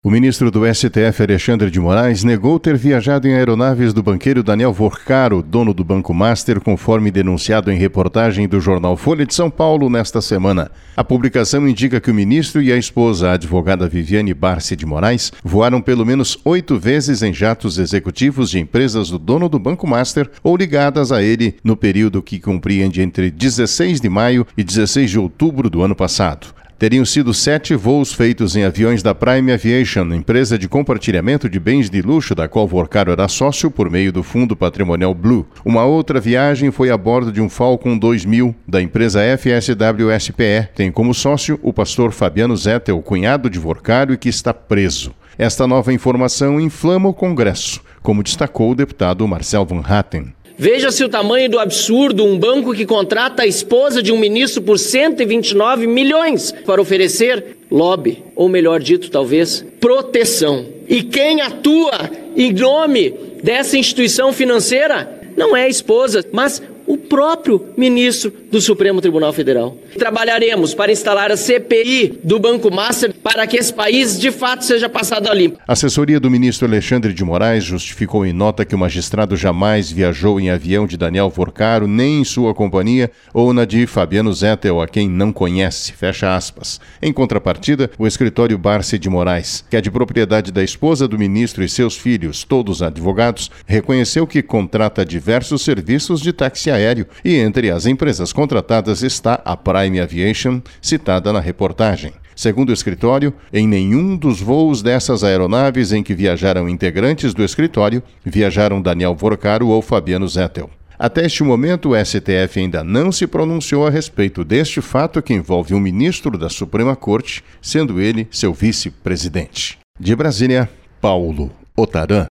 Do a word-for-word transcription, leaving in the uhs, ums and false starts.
O ministro do S T F, Alexandre de Moraes, negou ter viajado em aeronaves do banqueiro Daniel Vorcaro, dono do Banco Master, conforme denunciado em reportagem do jornal Folha de São Paulo nesta semana. A publicação indica que o ministro e a esposa, a advogada Viviane Barsi de Moraes, voaram pelo menos oito vezes em jatos executivos de empresas do dono do Banco Master ou ligadas a ele no período que compreende entre dezesseis de maio e dezesseis de outubro do ano passado. Teriam sido sete voos feitos em aviões da Prime Aviation, empresa de compartilhamento de bens de luxo da qual Vorcaro era sócio por meio do fundo patrimonial Blue. Uma outra viagem foi a bordo de um Falcon dois mil, da empresa F S W S P E. Tem como sócio o pastor Fabiano Zettel, cunhado de Vorcaro e que está preso. Esta nova informação inflama o Congresso, como destacou o deputado Marcel Van Hatten. Veja-se o tamanho do absurdo, um banco que contrata a esposa de um ministro por cento e vinte e nove milhões para oferecer lobby, ou melhor dito, talvez, proteção. E quem atua em nome dessa instituição financeira não é a esposa, mas o próprio ministro do Supremo Tribunal Federal. Trabalharemos para instalar a C P I do Banco Master para que esse país, de fato, seja passado a limpo. A assessoria do ministro Alexandre de Moraes justificou em nota que o magistrado jamais viajou em avião de Daniel Vorcaro, nem em sua companhia, ou na de Fabiano Zettel, a quem não conhece, fecha aspas. Em contrapartida, o escritório Barsi de Moraes, que é de propriedade da esposa do ministro e seus filhos, todos advogados, reconheceu que contrata diversos serviços de táxi aéreo e entre as empresas contratadas está a Prime Aviation, citada na reportagem. Segundo o escritório, em nenhum dos voos dessas aeronaves em que viajaram integrantes do escritório, viajaram Daniel Vorcaro ou Fabiano Zettel. Até este momento, o S T F ainda não se pronunciou a respeito deste fato que envolve um ministro da Suprema Corte, sendo ele seu vice-presidente. De Brasília, Paulo Otarã.